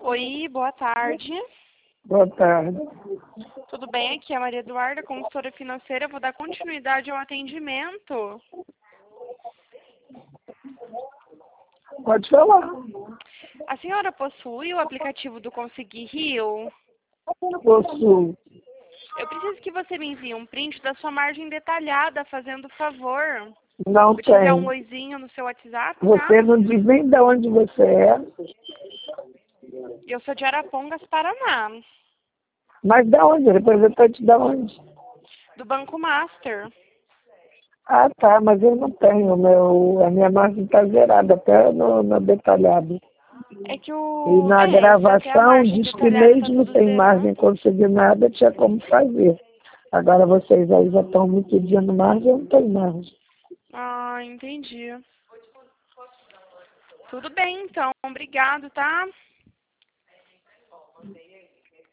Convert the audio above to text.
Oi, boa tarde. Boa tarde. Tudo bem? Aqui é a Maria Eduarda, consultora financeira. Eu vou dar continuidade ao atendimento. Pode falar. A senhora possui o aplicativo do Consegui Rio? Possuo. Eu preciso que você me envie um print da sua margem detalhada, fazendo favor. Não Vou te enviar um tem. oizinho no seu WhatsApp, tá? Você não diz nem de onde você é. Eu sou de Arapongas, Paraná, Mas de onde? Representante de onde? do Banco Master. Ah, tá, mas eu não tenho. A minha margem está zerada, até no detalhado. É que E na se até a gravação margem diz que detalhada tá mesmo tudo sem zerado. margem consignada tinha como fazer. Agora vocês aí já estão me pedindo margem, eu não tenho margem. Ah, entendi. Tudo bem, então. Obrigado, tá?